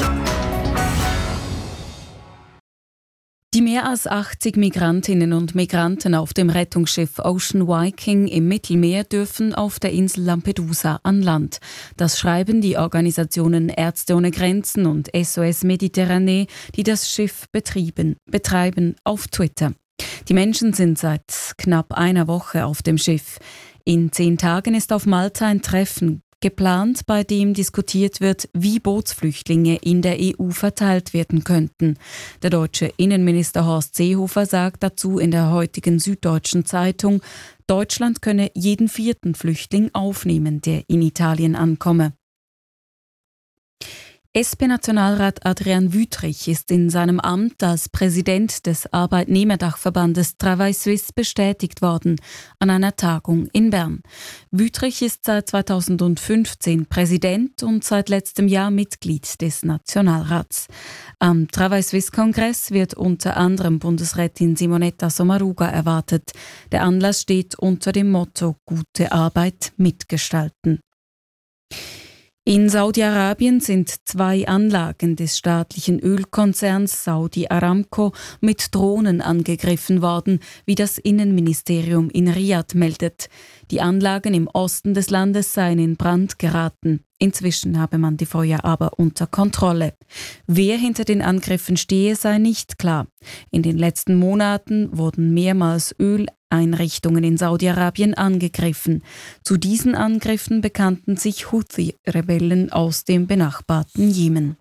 Die mehr als 80 Migrantinnen und Migranten auf dem Rettungsschiff Ocean Viking im Mittelmeer dürfen auf der Insel Lampedusa an Land. Das schreiben die Organisationen Ärzte ohne Grenzen und SOS Mediterranee, die das Schiff betreiben, auf Twitter. Die Menschen sind seit knapp einer Woche auf dem Schiff. In 10 Tagen ist auf Malta ein Treffen geplant, bei dem diskutiert wird, wie Bootsflüchtlinge in der EU verteilt werden könnten. Der deutsche Innenminister Horst Seehofer sagt dazu in der heutigen Süddeutschen Zeitung, Deutschland könne jeden 4. Flüchtling aufnehmen, der in Italien ankomme. SP-Nationalrat Adrian Wüthrich ist in seinem Amt als Präsident des Arbeitnehmerdachverbandes Travail Suisse bestätigt worden an einer Tagung in Bern. Wüthrich ist seit 2015 Präsident und seit letztem Jahr Mitglied des Nationalrats. Am Travail Suisse-Kongress wird unter anderem Bundesrätin Simonetta Sommaruga erwartet. Der Anlass steht unter dem Motto Gute Arbeit mitgestalten. In Saudi-Arabien sind 2 Anlagen des staatlichen Ölkonzerns Saudi Aramco mit Drohnen angegriffen worden, wie das Innenministerium in Riad meldet. Die Anlagen im Osten des Landes seien in Brand geraten. Inzwischen habe man die Feuer aber unter Kontrolle. Wer hinter den Angriffen stehe, sei nicht klar. In den letzten Monaten wurden mehrmals Öleinrichtungen in Saudi-Arabien angegriffen. Zu diesen Angriffen bekannten sich Houthi-Rebellen aus dem benachbarten Jemen.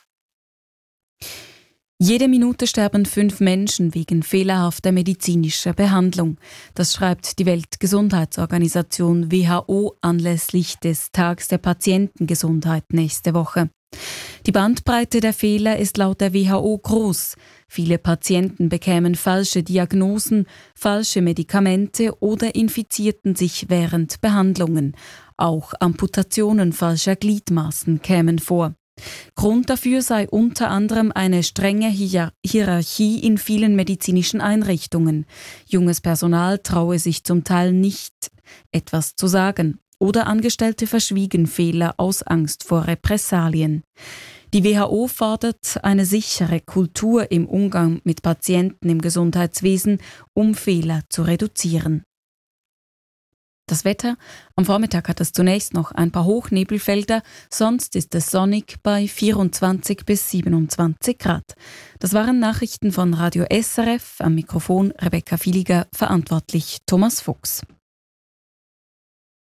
Jede Minute sterben 5 Menschen wegen fehlerhafter medizinischer Behandlung. Das schreibt die Weltgesundheitsorganisation WHO anlässlich des Tags der Patientengesundheit nächste Woche. Die Bandbreite der Fehler ist laut der WHO groß. Viele Patienten bekämen falsche Diagnosen, falsche Medikamente oder infizierten sich während Behandlungen. Auch Amputationen falscher Gliedmaßen kämen vor. Grund dafür sei unter anderem eine strenge Hierarchie in vielen medizinischen Einrichtungen. Junges Personal traue sich zum Teil nicht, etwas zu sagen. Oder Angestellte verschwiegen Fehler aus Angst vor Repressalien. Die WHO fordert eine sichere Kultur im Umgang mit Patienten im Gesundheitswesen, um Fehler zu reduzieren. Das Wetter: Am Vormittag hat es zunächst noch ein paar Hochnebelfelder, sonst ist es sonnig bei 24 bis 27 Grad. Das waren Nachrichten von Radio SRF, am Mikrofon Rebecca Filiger, verantwortlich Thomas Fuchs.